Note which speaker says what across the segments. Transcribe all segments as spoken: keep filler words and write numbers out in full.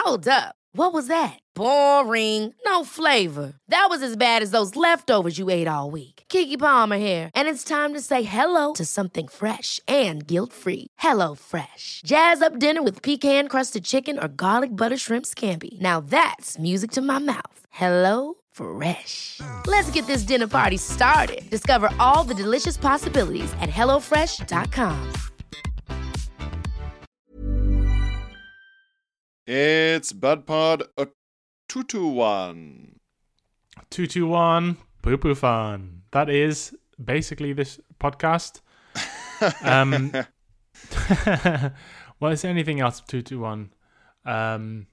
Speaker 1: Hold up. What was that? Boring. No flavor. That was as bad as those leftovers you ate all week. Keke Palmer here, and it's time to say hello to something fresh and guilt-free. Hello Fresh. Jazz up dinner with pecan-crusted chicken or garlic butter shrimp scampi. Now that's music to my mouth. Hello Fresh. Let's get this dinner party started. Discover all the delicious possibilities at hello fresh dot com.
Speaker 2: It's BudPod uh, two two one.
Speaker 3: two two one, Poo Poo Fun. That is basically this podcast. um, well, is there anything else two two one? Um,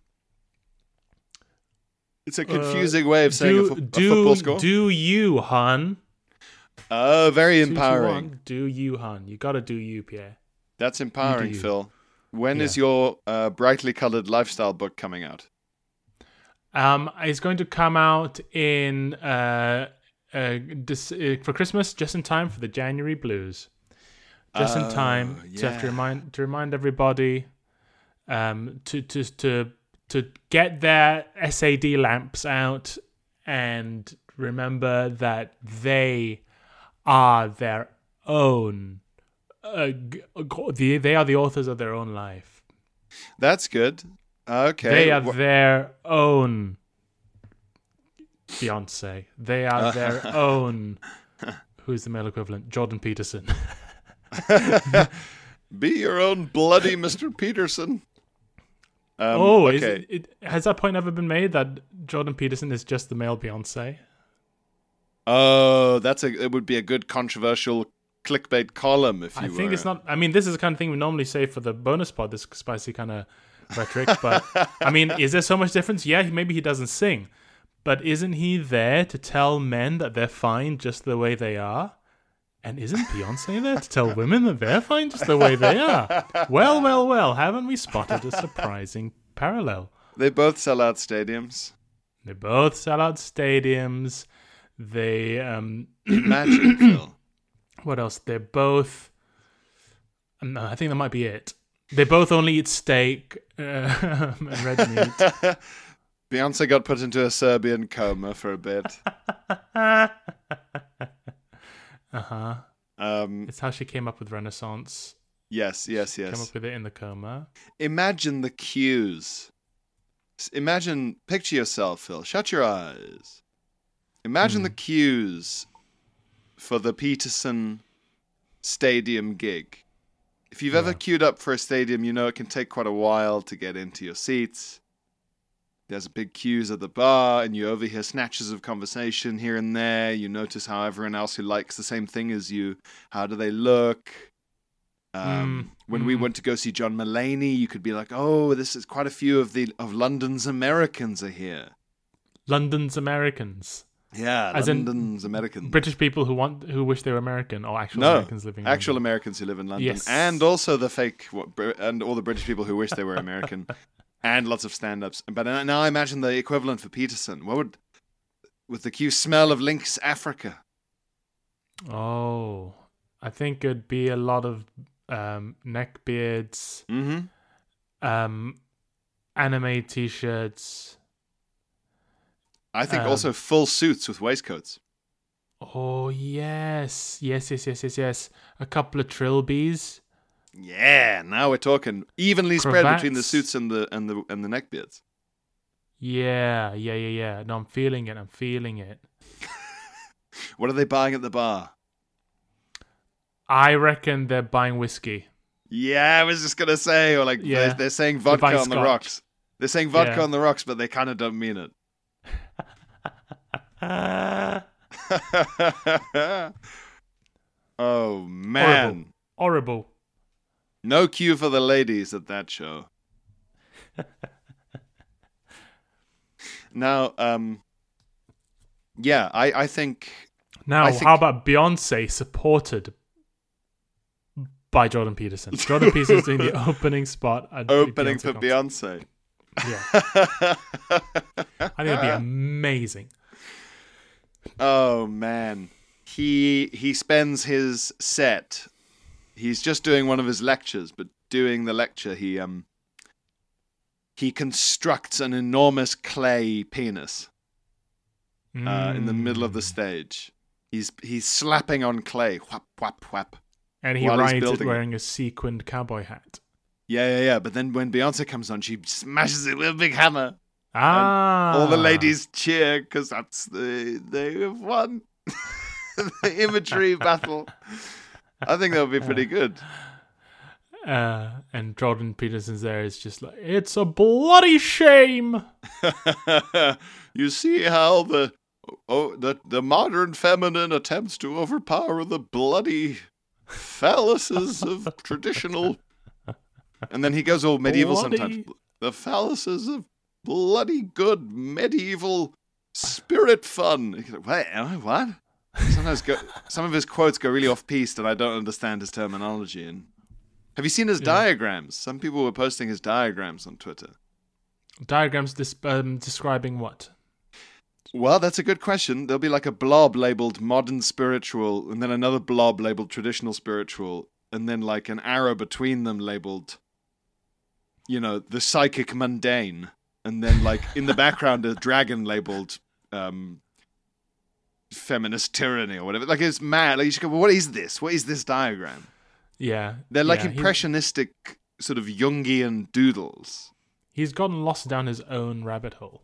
Speaker 2: it's a confusing uh, way of saying
Speaker 3: do,
Speaker 2: a, fo-
Speaker 3: do,
Speaker 2: a football score.
Speaker 3: Do you, hun?
Speaker 2: Oh, uh, very
Speaker 3: two two one,
Speaker 2: empowering.
Speaker 3: Do you, hun? You gotta do you, Pierre.
Speaker 2: That's empowering,
Speaker 3: you.
Speaker 2: Phil. When
Speaker 3: yeah.
Speaker 2: is your uh, brightly colored lifestyle book coming out?
Speaker 3: Um, it's going to come out in uh, uh, this, uh, for Christmas, just in time for the January blues. Just
Speaker 2: oh,
Speaker 3: in time
Speaker 2: yeah.
Speaker 3: to have to remind to remind everybody um, to to to to get their S A D lamps out and remember that they are their own. Uh, the, they are the authors of their own life.
Speaker 2: That's good. Okay.
Speaker 3: They are
Speaker 2: Wh-
Speaker 3: their own Beyonce. They are their own. Who's the male equivalent? Jordan Peterson.
Speaker 2: Be your own bloody Mister Peterson. Um,
Speaker 3: oh,
Speaker 2: okay.
Speaker 3: is it, it, has that point ever been made that Jordan Peterson is just the male Beyonce?
Speaker 2: Oh, that's a. It would be a good controversial clickbait column if you
Speaker 3: I
Speaker 2: were.
Speaker 3: think it's not. I mean, this is the kind of thing we normally say for the bonus pod, this spicy kind of rhetoric. But I mean, is there so much difference? Yeah, maybe he doesn't sing, but isn't he there to tell men that they're fine just the way they are? And isn't Beyonce there to tell women that they're fine just the way they are? Well, well, well, haven't we spotted a surprising parallel?
Speaker 2: They both sell out stadiums.
Speaker 3: They both sell out stadiums. They um
Speaker 2: Imagine, Phil.
Speaker 3: What else? They're both. No, I think that might be it. They both only eat steak uh, and red meat.
Speaker 2: Beyonce got put into a Serbian coma for a bit.
Speaker 3: uh huh.
Speaker 2: Um,
Speaker 3: it's how she came up with Renaissance.
Speaker 2: Yes, yes,
Speaker 3: She
Speaker 2: yes.
Speaker 3: came up with it in the coma.
Speaker 2: Imagine the cues. Imagine, picture yourself, Phil. Shut your eyes. Imagine
Speaker 3: Hmm.
Speaker 2: the cues for the Peterson Stadium gig. If you've ever
Speaker 3: Yeah.
Speaker 2: queued up for a stadium, you know it can take quite a while to get into your seats. There's big queues at the bar, and you overhear snatches of conversation here and there. You notice how everyone else who likes the same thing as you, how do they look? Um,
Speaker 3: Mm,
Speaker 2: when we
Speaker 3: mm.
Speaker 2: went to go see John Mulaney, you could be like, "Oh, this is quite a few of the of London's Americans are here."
Speaker 3: London's Americans.
Speaker 2: Yeah,
Speaker 3: As in
Speaker 2: London's Americans.
Speaker 3: British people who want who wish they were American, or actual
Speaker 2: no,
Speaker 3: Americans living in
Speaker 2: actual
Speaker 3: London.
Speaker 2: Americans who live in London,
Speaker 3: Yes.
Speaker 2: and also the fake, what, Br- and all the British people who wish they were American, and lots of stand-ups. But now I imagine the equivalent for Peterson. What would, with the cue smell of Lynx Africa?
Speaker 3: Oh, I think it'd be a lot of um, neck beards,
Speaker 2: Mm-hmm.
Speaker 3: um, anime t-shirts.
Speaker 2: I think
Speaker 3: Um,
Speaker 2: also full suits with waistcoats.
Speaker 3: Oh yes, yes, yes, yes, yes, yes. A couple of trilbies.
Speaker 2: Yeah, now we're talking evenly spread between the
Speaker 3: Cravats.
Speaker 2: suits and the and the and the neckbeards.
Speaker 3: Yeah, yeah, yeah, yeah. No, I'm feeling it. I'm feeling it.
Speaker 2: What are they buying at the bar?
Speaker 3: I reckon they're buying whiskey.
Speaker 2: Yeah, I was just gonna say, or like
Speaker 3: Yeah.
Speaker 2: they're, they're saying
Speaker 3: They're
Speaker 2: vodka
Speaker 3: buying
Speaker 2: on the
Speaker 3: scotch.
Speaker 2: rocks. They're saying vodka
Speaker 3: Yeah.
Speaker 2: on the rocks, but they kind of don't mean it. Oh man,
Speaker 3: Horrible. Horrible.
Speaker 2: no cue for the ladies at that show. Now, um, yeah, I I think
Speaker 3: Now,
Speaker 2: I think-
Speaker 3: how about Beyonce supported by Jordan Peterson? Jordan Peterson's doing the opening spot. At the
Speaker 2: opening
Speaker 3: Beyonce
Speaker 2: for
Speaker 3: concert.
Speaker 2: Beyonce.
Speaker 3: Yeah, I think it'd be amazing.
Speaker 2: Oh man, he he spends his set. He's just doing one of his lectures, but doing the lecture, he um he constructs an enormous clay penis uh, in the middle of the stage. He's he's slapping on clay, whap whap whap,
Speaker 3: and he rides it wearing it. a sequined cowboy hat.
Speaker 2: Yeah, yeah, yeah. But then when Beyonce comes on, she smashes it with a big hammer.
Speaker 3: Ah!
Speaker 2: And all the ladies cheer because that's the they have won the imagery battle. I think that would be pretty good.
Speaker 3: Uh, and Jordan Peterson's there is just like, it's a bloody shame.
Speaker 2: You see how the oh the the modern feminine attempts to overpower the bloody phalluses of traditional. And then he goes all medieval bloody. sometimes. The phalluses of bloody good medieval spirit fun. Wait, what? Sometimes go, some of his quotes go really off-piste, and I don't understand his terminology. And have you seen his yeah. diagrams? Some people were posting his diagrams on Twitter.
Speaker 3: Diagrams dis- um, describing what?
Speaker 2: Well, that's a good question. There'll be like a blob labeled modern spiritual, and then another blob labeled traditional spiritual, and then like an arrow between them labeled, you know, the psychic mundane. And then like in the background, a dragon labeled um, feminist tyranny or whatever. Like it's mad. Like you should go, well, what is this? What is this diagram?
Speaker 3: Yeah.
Speaker 2: They're like
Speaker 3: yeah,
Speaker 2: impressionistic sort of Jungian doodles.
Speaker 3: He's gotten lost down his own rabbit hole.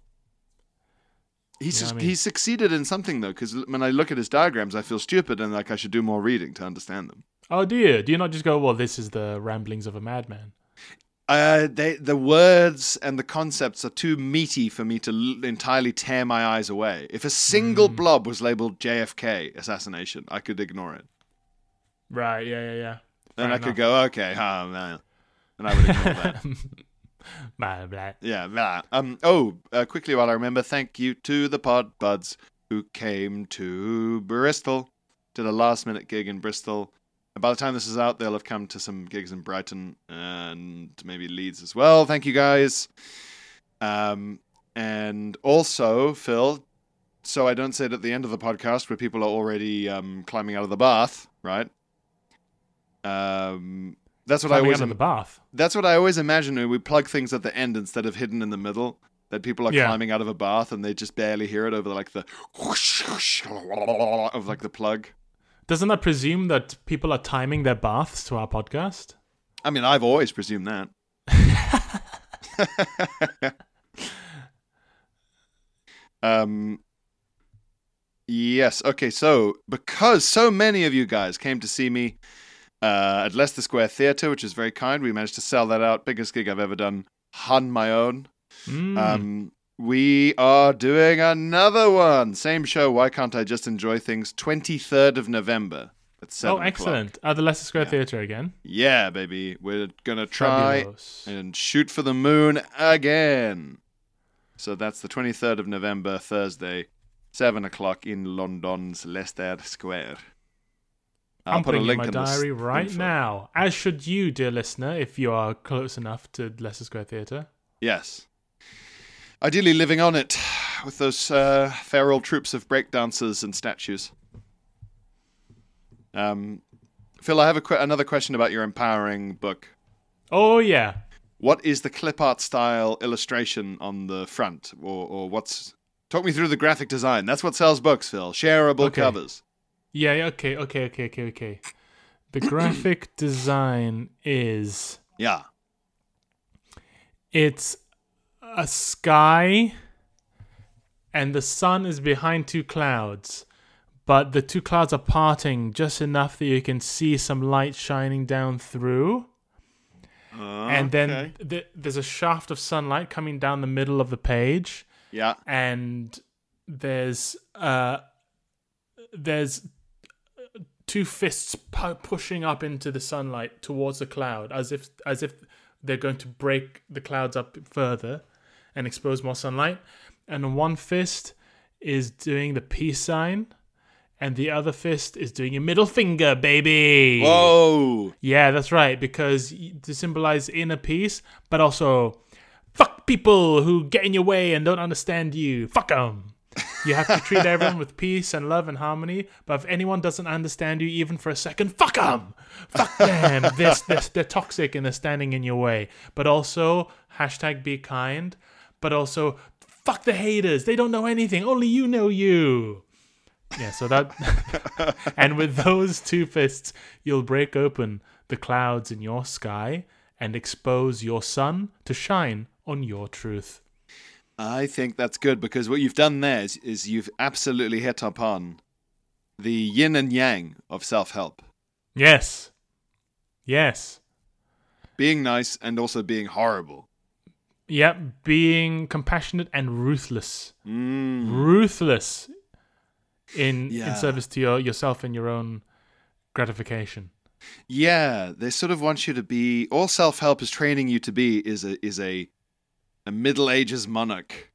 Speaker 2: He's
Speaker 3: you know
Speaker 2: just,
Speaker 3: I mean?
Speaker 2: he's succeeded in something though, because when I look at his diagrams, I feel stupid and like I should do more reading to understand them.
Speaker 3: Oh, do you? Do you not just go, well, this is the ramblings of a madman?
Speaker 2: Uh, they the words and the concepts are too meaty for me to l- entirely tear my eyes away. If a single mm. blob was labeled J F K assassination, I could ignore it.
Speaker 3: Right? Yeah, yeah, yeah.
Speaker 2: Then I enough. could go, okay, oh man, and I would ignore that.
Speaker 3: Blah, blah.
Speaker 2: Yeah, blah. Um. Oh, uh, quickly while I remember, thank you to the Pod Buds who came to Bristol, did a last minute gig in Bristol. And by the time this is out, they'll have come to some gigs in Brighton and maybe Leeds as well. Thank you guys. Um. And also, Phil, so I don't say it at the end of the podcast where people are already um climbing out of the bath, right? Um. That's what
Speaker 3: Climbing
Speaker 2: I always
Speaker 3: out of the bath.
Speaker 2: That's what I always imagine when we plug things at the end instead of hidden in the middle. That people are
Speaker 3: yeah.
Speaker 2: climbing out of a bath and they just barely hear it over like the whoosh, whoosh, of like the plug.
Speaker 3: Doesn't that presume that people are timing their baths to our podcast?
Speaker 2: I mean, I've always presumed that. um. Yes. Okay. So because so many of you guys came to see me. Uh, at Leicester Square Theatre, which is very kind. We managed to sell that out. Biggest gig I've ever done on my own.
Speaker 3: Mm.
Speaker 2: Um, we are doing another one. Same show, Why Can't I Just Enjoy Things? twenty-third of November at seven
Speaker 3: Oh, excellent.
Speaker 2: o'clock.
Speaker 3: At the Leicester Square
Speaker 2: yeah.
Speaker 3: Theatre again?
Speaker 2: Yeah, baby. We're going to try
Speaker 3: Fabulous.
Speaker 2: and shoot for the moon again. So that's the twenty-third of November, Thursday, seven o'clock in London's Leicester Square. I'll
Speaker 3: I'm
Speaker 2: put a
Speaker 3: putting
Speaker 2: link
Speaker 3: in my
Speaker 2: in
Speaker 3: diary
Speaker 2: this
Speaker 3: right
Speaker 2: info.
Speaker 3: now. As should you, dear listener, if you are close enough to Leicester Square Theatre.
Speaker 2: Yes. Ideally living on it with those uh, feral troops of breakdancers and statues. Um, Phil, I have a qu- another question about your empowering book.
Speaker 3: Oh, yeah.
Speaker 2: What is the clip art style illustration on the front? Or, or what's... Talk me through the graphic design. That's what sells books, Phil. Shareable
Speaker 3: Okay.
Speaker 2: covers.
Speaker 3: Yeah, yeah, okay, okay, okay, okay, okay. The graphic design is...
Speaker 2: Yeah.
Speaker 3: It's a sky, and the sun is behind two clouds, but the two clouds are parting just enough that you can see some light shining down through.
Speaker 2: Uh,
Speaker 3: and then
Speaker 2: okay.
Speaker 3: th- there's a shaft of sunlight coming down the middle of the page.
Speaker 2: Yeah.
Speaker 3: And there's uh, there's two fists pu- pushing up into the sunlight towards the cloud, as if as if they're going to break the clouds up further and expose more sunlight. And one fist is doing the peace sign, and the other fist is doing a middle finger, baby.
Speaker 2: Whoa.
Speaker 3: Yeah, that's right, because to symbolize inner peace, but also fuck people who get in your way and don't understand you. Fuck them. You have to treat everyone with peace and love and harmony. But if anyone doesn't understand you even for a second, fuck them! Fuck them! they're, they're, they're toxic and they're standing in your way. But also, hashtag be kind. But also, fuck the haters. They don't know anything. Only you know you. Yeah, so that... and with those two fists, you'll break open the clouds in your sky and expose your sun to shine on your truth.
Speaker 2: I think that's good, because what you've done there is, is you've absolutely hit upon the yin and yang of self-help.
Speaker 3: Yes. Yes.
Speaker 2: Being nice and also being horrible.
Speaker 3: Yep, being compassionate and ruthless.
Speaker 2: Mm.
Speaker 3: Ruthless in
Speaker 2: Yeah.
Speaker 3: in service to your, yourself and your own gratification.
Speaker 2: Yeah, they sort of want you to be... All self-help is training you to be is a is a, a Middle Ages monarch.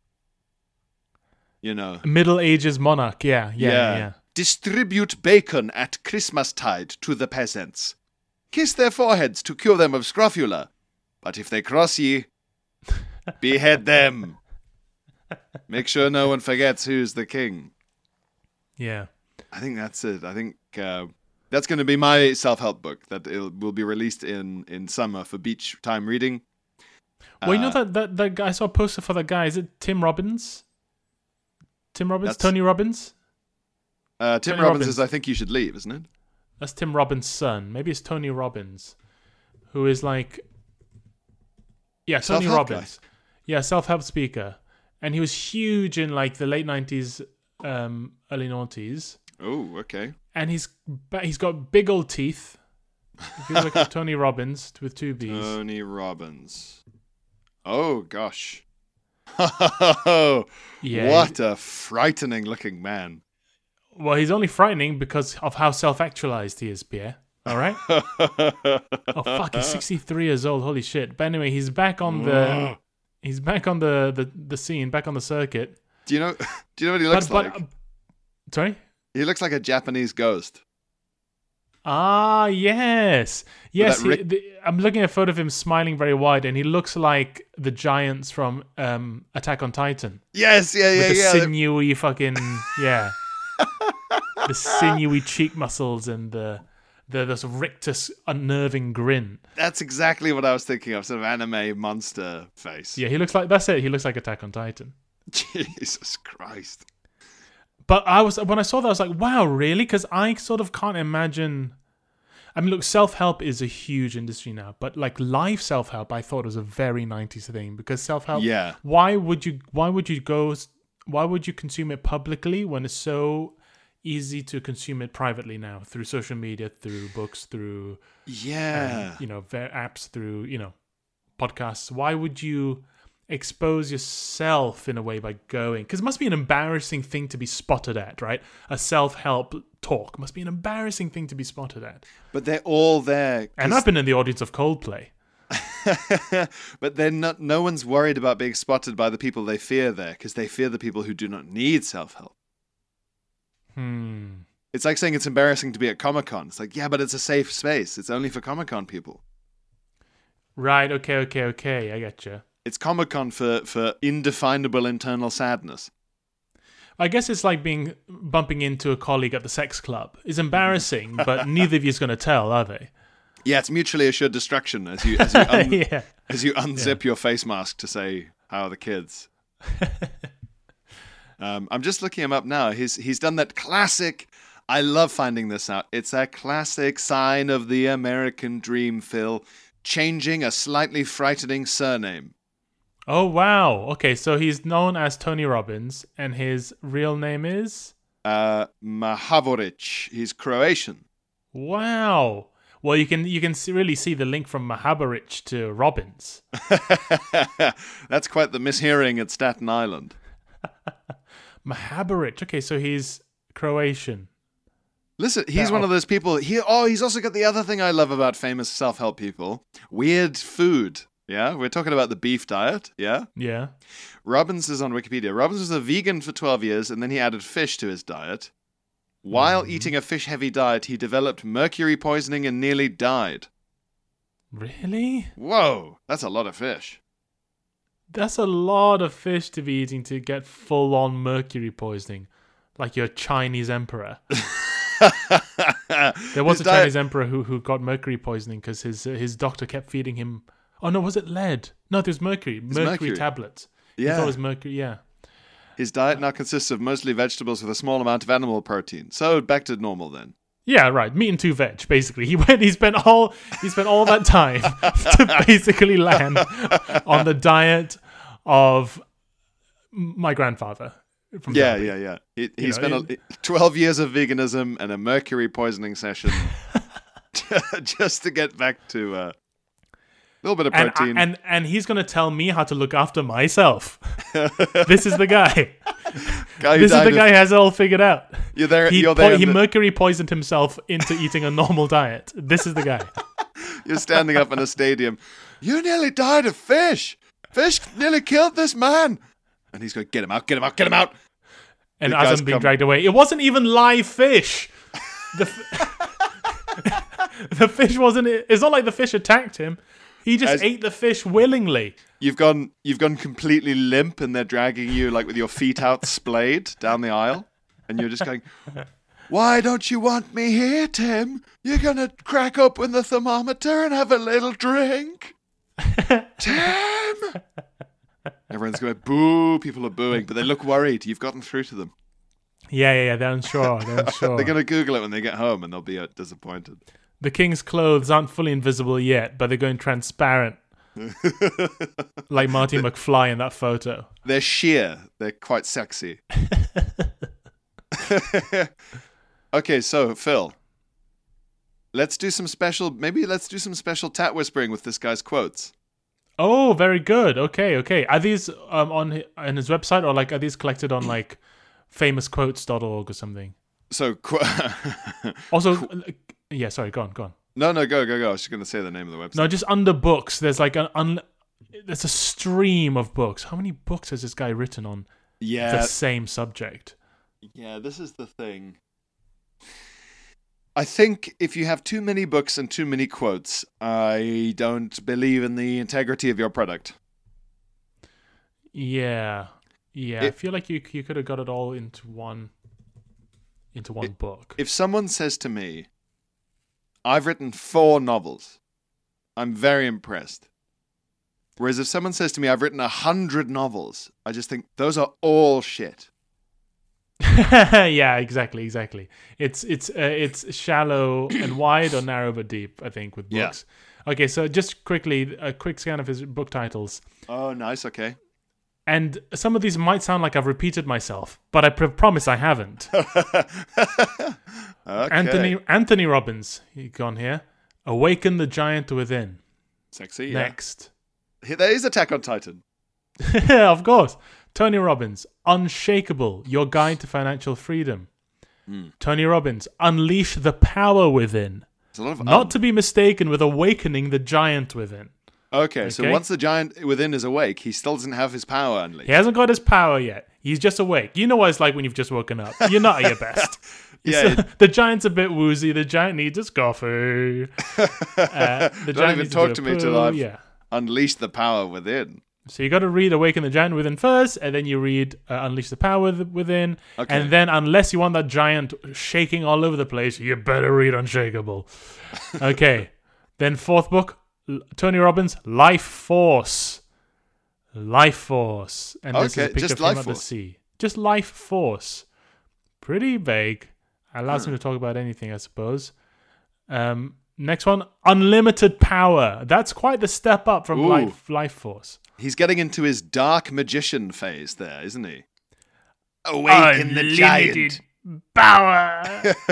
Speaker 2: You know.
Speaker 3: Middle Ages monarch, yeah, yeah, yeah. yeah.
Speaker 2: Distribute bacon at Christmastide to the peasants. Kiss their foreheads to cure them of scrofula. But if they cross ye, behead them. Make sure no one forgets who's the king.
Speaker 3: Yeah.
Speaker 2: I think that's it. I think uh, that's going to be my self-help book that it will be released in, in summer for beach time reading.
Speaker 3: Well, you know
Speaker 2: Uh,
Speaker 3: that, that, that guy, I saw a poster for that guy. Is it Tim Robbins? Tim Robbins?
Speaker 2: That's-
Speaker 3: Tony Robbins?
Speaker 2: uh, Tim
Speaker 3: Tony
Speaker 2: Robbins,
Speaker 3: Robbins.
Speaker 2: is I Think You Should Leave, isn't it?
Speaker 3: That's Tim Robbins' son. Maybe it's Tony Robbins, who is like... Yeah, Tony
Speaker 2: Self-help
Speaker 3: Robbins. Yeah, self-help speaker. And he was huge in like the late nineties, um, early noughties.
Speaker 2: Oh, okay.
Speaker 3: And he's ba- he's got big old teeth. If you look at Tony Robbins with two B's.
Speaker 2: Tony Robbins. Oh, gosh. Oh,
Speaker 3: Yeah.
Speaker 2: what a frightening looking man.
Speaker 3: Well, he's only frightening because of how self-actualized he is, Pierre. All right? Oh, fuck, he's sixty-three years old. Holy shit. But anyway, he's back on the... He's back on the, the, the scene, back on the circuit.
Speaker 2: Do you know Do you know what he looks
Speaker 3: But-
Speaker 2: like?
Speaker 3: but- uh, sorry?
Speaker 2: He looks like a Japanese ghost.
Speaker 3: Ah, yes. Yes,
Speaker 2: that
Speaker 3: he,
Speaker 2: Rick-
Speaker 3: the, I'm looking at a photo of him smiling very wide, and he looks like the giants from um, Attack on Titan.
Speaker 2: Yes, yeah, yeah,
Speaker 3: With the
Speaker 2: yeah.
Speaker 3: sinewy fucking... Yeah. The sinewy cheek muscles and the... The, the sort of rictus, unnerving grin.
Speaker 2: That's exactly what I was thinking of, sort of anime monster face.
Speaker 3: Yeah, he looks like... That's it. He looks like Attack on Titan.
Speaker 2: Jesus Christ.
Speaker 3: But I was when I saw that, I was like, wow, really? Because I sort of can't imagine... I mean, look, self-help is a huge industry now. But like live self-help, I thought was a very nineties thing. Because self-help...
Speaker 2: Yeah.
Speaker 3: Why would you Why would you go... Why would you consume it publicly when it's so easy to consume it privately now? Through social media, through books, through...
Speaker 2: Yeah.
Speaker 3: um, you know, ver- apps, through, you know, podcasts. Why would you expose yourself in a way by going? Because it must be an embarrassing thing to be spotted at, right? A self-help talk must be an embarrassing thing to be spotted at.
Speaker 2: But they're all there. 'cause-
Speaker 3: And I've been in the audience of Coldplay.
Speaker 2: But then not, no one's worried about being spotted by the people they fear there, because they fear the people who do not need self-help.
Speaker 3: Hmm.
Speaker 2: It's like saying it's embarrassing to be at Comic-Con. It's like, yeah, but it's a safe space. It's only for Comic-Con people.
Speaker 3: Right, okay, okay, okay. I get you.
Speaker 2: It's Comic-Con for, for indefinable internal sadness.
Speaker 3: I guess it's like being bumping into a colleague at the sex club. It's embarrassing, but neither of you's going to tell, are they?
Speaker 2: Yeah, it's mutually assured destruction as you as you, un-
Speaker 3: Yeah.
Speaker 2: as you unzip your face mask to say, how are the kids? um, I'm just looking him up now. He's he's done that classic... I love finding this out. It's a classic sign of the American dream, Phil. Changing a slightly frightening surname.
Speaker 3: Oh, wow. Okay, so he's known as Tony Robbins, and his real name is...
Speaker 2: Uh, Mahavoric. He's Croatian.
Speaker 3: Wow. Well, you can you can see, really see the link from Mahabharich to Robbins.
Speaker 2: That's quite the mishearing at Staten Island.
Speaker 3: Mahabharich. Okay, so he's Croatian.
Speaker 2: Listen, he's
Speaker 3: Yeah,
Speaker 2: one
Speaker 3: oh.
Speaker 2: of those people. He oh, he's also got the other thing I love about famous self-help people: weird food. Yeah, we're talking about the beef diet. Yeah,
Speaker 3: Yeah.
Speaker 2: Robbins is on Wikipedia. Robbins was a vegan for twelve years, and then he added fish to his diet. While eating a fish-heavy diet, he developed mercury poisoning and nearly died.
Speaker 3: Really?
Speaker 2: Whoa, that's a lot of fish.
Speaker 3: That's a lot of fish to be eating to get full-on mercury poisoning, like your Chinese emperor. There was
Speaker 2: His
Speaker 3: a
Speaker 2: diet-
Speaker 3: Chinese emperor who, who got mercury poisoning because his uh, his doctor kept feeding him. Oh no, was it lead? No, it was mercury. Mercury,
Speaker 2: mercury.
Speaker 3: tablets. He
Speaker 2: Yeah.
Speaker 3: thought it was mercury. Yeah.
Speaker 2: His diet now consists of mostly vegetables with a small amount of animal protein. So back to normal then.
Speaker 3: Yeah, right. Meat and two veg. Basically, he went. He spent all. He spent all that time to basically land on the diet of my grandfather. From
Speaker 2: Yeah,
Speaker 3: Derby.
Speaker 2: yeah, yeah. He, he
Speaker 3: know,
Speaker 2: spent a, twelve years of veganism and a mercury poisoning session just to get back to uh, a little bit of
Speaker 3: And,
Speaker 2: protein.
Speaker 3: and and he's gonna tell me how to look after myself. This is the guy.
Speaker 2: Guy who
Speaker 3: This is
Speaker 2: died
Speaker 3: the
Speaker 2: of-
Speaker 3: guy who has it all figured out.
Speaker 2: You're there.
Speaker 3: He,
Speaker 2: you're
Speaker 3: po-
Speaker 2: there. in
Speaker 3: he
Speaker 2: the-
Speaker 3: mercury poisoned himself into eating a normal diet. This is the guy.
Speaker 2: You're standing up in a stadium. You nearly died of fish. Fish nearly killed this man. And he's going, get him out, get him out, get him out.
Speaker 3: And
Speaker 2: The
Speaker 3: as
Speaker 2: guys
Speaker 3: I'm being
Speaker 2: come-
Speaker 3: dragged away, it wasn't even live fish. The f- the fish wasn't. It's not like the fish attacked him. He just
Speaker 2: As-
Speaker 3: ate the fish willingly.
Speaker 2: You've gone you've gone completely limp and they're dragging you like with your feet out splayed down the aisle. And you're just going, why don't you want me here, Tim? You're going to crack open the thermometer and have a little drink. Tim! Everyone's going, boo. People are booing, but they look worried. You've gotten through to them.
Speaker 3: Yeah, yeah, yeah. They're unsure. They're unsure.
Speaker 2: They're going to Google it when they get home and they'll be uh, disappointed.
Speaker 3: The king's clothes aren't fully invisible yet, but they're going transparent. Like Marty McFly in that photo.
Speaker 2: They're sheer. They're quite sexy. Okay, so Phil, let's do some special. Maybe let's do some special tat whispering with this guy's quotes.
Speaker 3: Oh, very good. Okay, okay. Are these um, on hi- on his website, or like are these collected on like famous quotes dot org or something?
Speaker 2: So, qu-
Speaker 3: Also, like, yeah. Sorry, go on, go on.
Speaker 2: no, no, go, go, go. I was just going to say the name of the website.
Speaker 3: No, just under books. There's like an un. There's a stream of books. How many books has this guy written on
Speaker 2: yeah,
Speaker 3: the same subject?
Speaker 2: yeah. This is the thing. I think if you have too many books and too many quotes, I don't believe in the integrity of your product.
Speaker 3: Yeah, yeah. I
Speaker 2: It-
Speaker 3: feel like you you could have got it all into one into one book.
Speaker 2: If someone says to me, I've written four novels, I'm very impressed. Whereas if someone says to me, I've written a hundred novels, I just think those are all shit.
Speaker 3: Yeah, exactly, exactly. It's it's uh, it's shallow and wide, or narrow but deep. I think with
Speaker 2: Yeah.
Speaker 3: books. Okay, so just quickly, a quick scan of his book titles,
Speaker 2: Oh, nice. Okay.
Speaker 3: and some of these might sound like I've repeated myself, but I pr- promise I haven't.
Speaker 2: Okay.
Speaker 3: Anthony Anthony Robbins, he gone here. Awaken the giant within.
Speaker 2: Sexy. Yeah.
Speaker 3: Next,
Speaker 2: There is Attack on Titan.
Speaker 3: of course. Tony Robbins, Unshakable, Your Guide to Financial Freedom.
Speaker 2: Mm.
Speaker 3: Tony Robbins, Unleash the Power Within.
Speaker 2: There's a lot of
Speaker 3: Not
Speaker 2: um.
Speaker 3: to be mistaken with Awakening the Giant Within.
Speaker 2: Okay, so
Speaker 3: Okay.
Speaker 2: once the giant within is awake, he still doesn't have his power unleashed.
Speaker 3: He hasn't got his power yet. He's just awake. You know what it's like when you've just woken up. You're not at your best.
Speaker 2: Yeah,
Speaker 3: So- the giant's a bit woozy. The giant needs his coffee. Uh, the
Speaker 2: Don't
Speaker 3: giant
Speaker 2: even
Speaker 3: needs a
Speaker 2: talk
Speaker 3: bit
Speaker 2: to
Speaker 3: of
Speaker 2: me till
Speaker 3: poo.
Speaker 2: I've-
Speaker 3: Yeah.
Speaker 2: Unleash the power within.
Speaker 3: So you got to read Awaken the Giant Within first, and then you read uh, Unleash the Power With- Within.
Speaker 2: Okay.
Speaker 3: And then, unless you want that giant shaking all over the place, you better read Unshakable. Okay. Then fourth book, L- Tony Robbins, Life Force. Life Force. And this
Speaker 2: Okay,
Speaker 3: is a picture
Speaker 2: just
Speaker 3: of him
Speaker 2: Life
Speaker 3: at the
Speaker 2: Force.
Speaker 3: sea. Just Life Force. Pretty vague. Allows him to talk about anything, I suppose. Um, next one, Unlimited Power. That's quite the step up from
Speaker 2: Ooh.
Speaker 3: Life Life Force.
Speaker 2: He's getting into his dark magician phase there, isn't he? Awaken the giant.
Speaker 3: Power.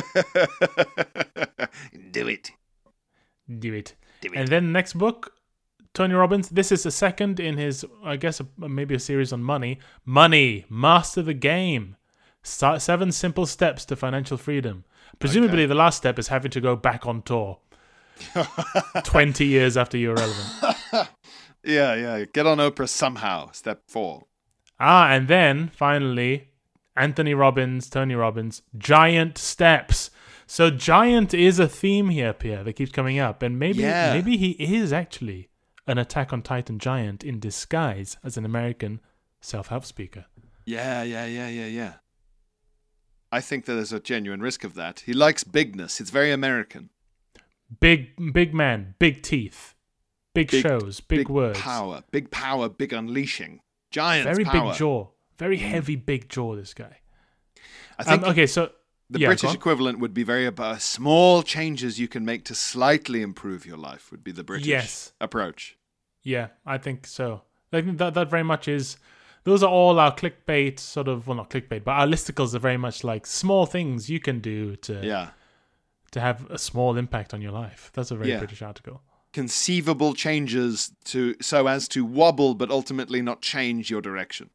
Speaker 2: Do it.
Speaker 3: Do it.
Speaker 2: Do it.
Speaker 3: And then next book, Tony Robbins. This is a second in his, I guess, a, maybe a series on money. Money, master the game. Start seven simple steps to financial freedom. Presumably,
Speaker 2: Okay.
Speaker 3: the last step is having to go back on tour. Twenty years after you're relevant.
Speaker 2: Yeah, yeah. Get on Oprah somehow. Step four.
Speaker 3: Ah, and then finally, Anthony Robbins, Tony Robbins, Giant Steps. So giant is a theme here, Pierre, that keeps coming up, and maybe
Speaker 2: Yeah.
Speaker 3: maybe he is actually an Attack on Titan giant in disguise as an American self-help speaker.
Speaker 2: Yeah, yeah, yeah, yeah, yeah. I think that there's a genuine risk of that. He likes bigness. It's very American.
Speaker 3: Big, big man, big teeth, big,
Speaker 2: Big-
Speaker 3: shows, big,
Speaker 2: Big
Speaker 3: words,
Speaker 2: power. Big power, big unleashing. Giants
Speaker 3: very
Speaker 2: power.
Speaker 3: big jaw, very heavy big jaw. This guy.
Speaker 2: I think
Speaker 3: Um, okay, so
Speaker 2: the
Speaker 3: yeah, go
Speaker 2: British
Speaker 3: on.
Speaker 2: equivalent would be very about small changes you can make to slightly improve your life would be the British
Speaker 3: Yes.
Speaker 2: approach.
Speaker 3: Yeah, I think so. I think that that very much is. Those are all our clickbait sort of. Well, not clickbait, but our listicles are very much like small things you can do to
Speaker 2: Yeah.
Speaker 3: to have a small impact on your life. That's a very
Speaker 2: Yeah.
Speaker 3: British article.
Speaker 2: Conceivable changes to so as to wobble but ultimately not change your direction.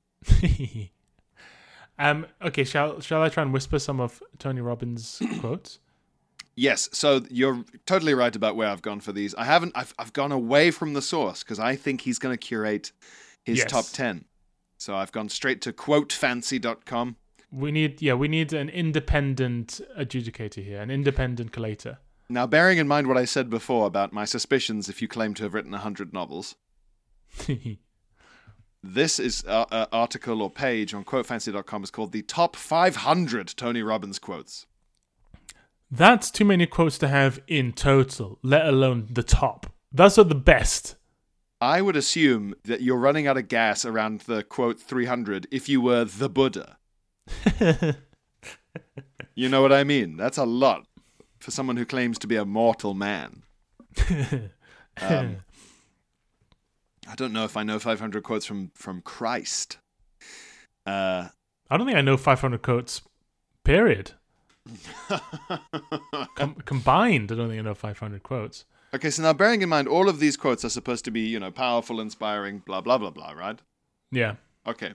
Speaker 3: um. Okay. Shall Shall I try and whisper some of Tony Robbins' quotes?
Speaker 2: Yes, so you're totally right about where I've gone for these. I haven't. I've I've gone away from the source because I think he's going to curate his
Speaker 3: Yes.
Speaker 2: top ten. So I've gone straight to quote fancy dot com.
Speaker 3: We need. Yeah, we need an independent adjudicator here, an independent collator.
Speaker 2: Now, bearing in mind what I said before about my suspicions if you claim to have written a hundred novels, this is uh, uh, article or page on quote fancy dot com is called the top five hundred Tony Robbins quotes.
Speaker 3: That's too many quotes to have in total, let alone the top. Those are the best.
Speaker 2: I would assume that you're running out of gas around the quote three hundred if you were the Buddha. You know what I mean? That's a lot for someone who claims to be a mortal man. Um, I don't know if I know five hundred quotes from, from Christ. Uh,
Speaker 3: I don't think I know five hundred quotes, period. Com- combined, I don't think I know five hundred quotes.
Speaker 2: okay, so now bearing in mind all of these quotes are supposed to be, you know, powerful, inspiring, blah, blah, blah, blah, right?
Speaker 3: Yeah.
Speaker 2: Okay.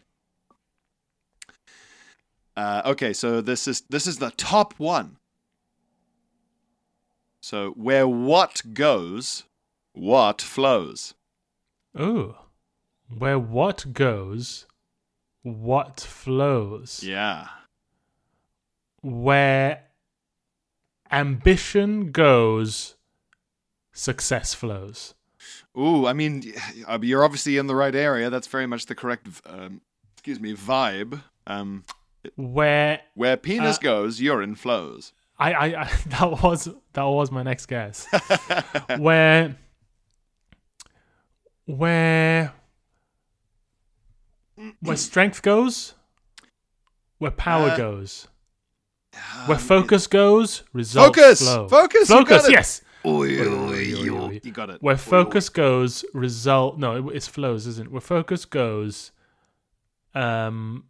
Speaker 2: Uh, okay, so this is this is the top one. So where what goes, what flows.
Speaker 3: Ooh. Where what goes, what flows.
Speaker 2: Yeah.
Speaker 3: Where ambition goes, success flows.
Speaker 2: Ooh, I mean, y- you're obviously in the right area. That's very much the correct, um, excuse me, vibe. Um,
Speaker 3: Where
Speaker 2: where penis
Speaker 3: Uh,
Speaker 2: goes, urine flows.
Speaker 3: I, I, I that was that was my next guess. where where where strength goes, where power
Speaker 2: Uh,
Speaker 3: goes, where focus goes, results
Speaker 2: Focus!
Speaker 3: flow.
Speaker 2: Focus! You
Speaker 3: Focus!
Speaker 2: got it!
Speaker 3: Yes.
Speaker 2: You got it.
Speaker 3: Where focus goes, result. No, it- it's flows, isn't it? Where focus goes, um.